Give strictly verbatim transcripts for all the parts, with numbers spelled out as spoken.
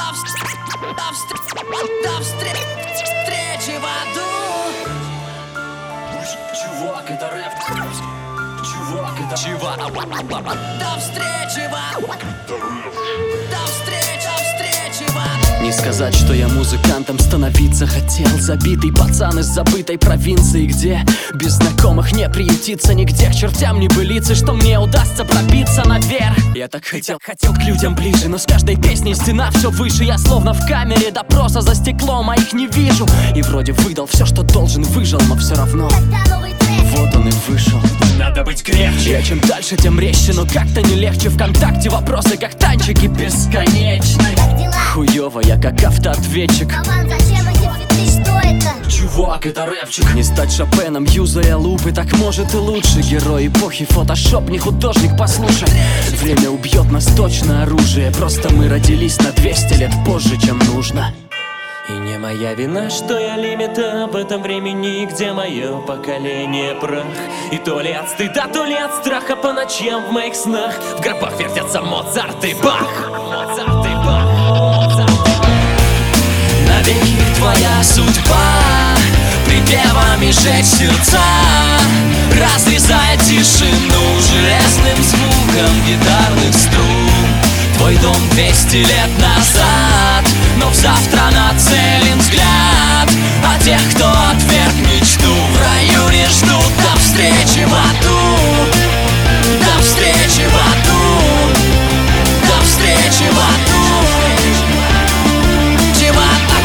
До встречи в аду. Чувак, это рэп. Чувак, это Чувак. До встречи в аду. До встречи, до встречи в аду. Не сказать, что я музыкантом становиться хотел. Забитый пацан из забытой провинции, где без знакомых не приютиться нигде. К чертям небылицы, что мне удастся пробиться наверх. Я так хотел, хотел к людям ближе, но с каждой песней стена все выше. Я словно в камере допроса, за стеклом, а их не вижу. И вроде выдал все, что должен, выжил, но все равно вот он и вышел. Надо быть крепче. Я чем дальше, тем резче, но как-то не легче. ВКонтакте вопросы, как танчики, бесконечны. Хуёво, я как автоответчик. Роман, зачем эти цветы, что это? Чувак, это рэпчик. Не стать Шопеном, юзая лупы, так может и лучше. Герой эпохи, фотошоп, не художник, послушай. Время убьет нас точно, оружие. Просто мы родились на двести лет позже, чем нужно. И не моя вина, что я лимит об этом времени, где мое поколение прах. И то ли от стыда, то ли от страха по ночам в моих снах в гробах вертятся Моцарт и Бах. Моцарт и Бах. Моцарт и Бах. Навеки твоя судьба припевами жечь сердца, разрезая тишину железным звуком гитарных струн. Твой дом двести лет назад, но в завтра нацелен взгляд. А тех, кто отверг мечту, в раю не ждут. До встречи в аду. До встречи в аду. До встречи в аду. До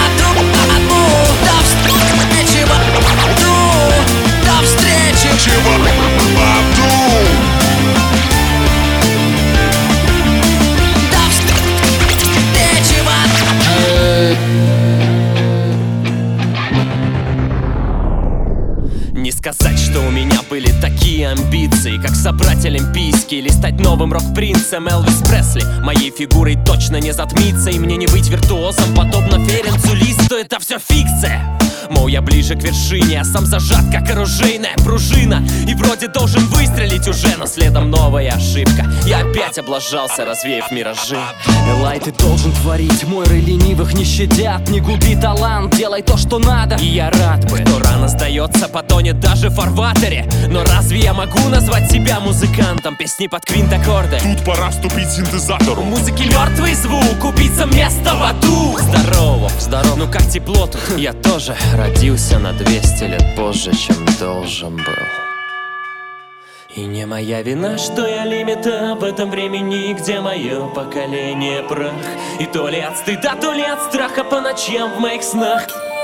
встречи в аду. До встречи в аду. Не сказать, что у меня были такие амбиции, как собрать олимпийский или стать новым рок-принцем Элвис Пресли. Моей фигурой точно не затмиться, и мне не быть виртуозом, подобно Ференцу Листу, это все фикция. Мол, я ближе к вершине, а сам зажат, как оружейная пружина. И вроде должен выстрелить уже, но следом новая ошибка. Я опять облажался, развеяв миражи. Элай, ты должен творить, мой рэй ленивых не щадят. Не губи талант, делай то, что надо. И я рад бы, кто рано сдается, потонет даже в фарватере. Но разве я могу назвать себя музыкантом? Песни под квинт-аккорды. Тут пора ступить синтезатору. У музыки мертвый звук, убийца место в аду. Здорово, здорово, ну как тепло тут. Я тоже родился на двести лет позже, чем должен был. И не моя вина, что я лимит об этом времени, где мое поколение прах. И то ли от стыда, то ли от страха по ночам в моих снах.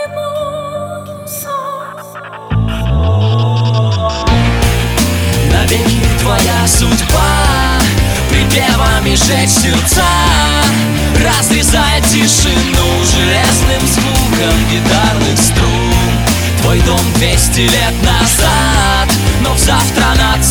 Навеки твоя судьба припевами жечь сердца, разрезая тишину железным звуком гитарных струн. Твой дом двести лет назад, но в завтра над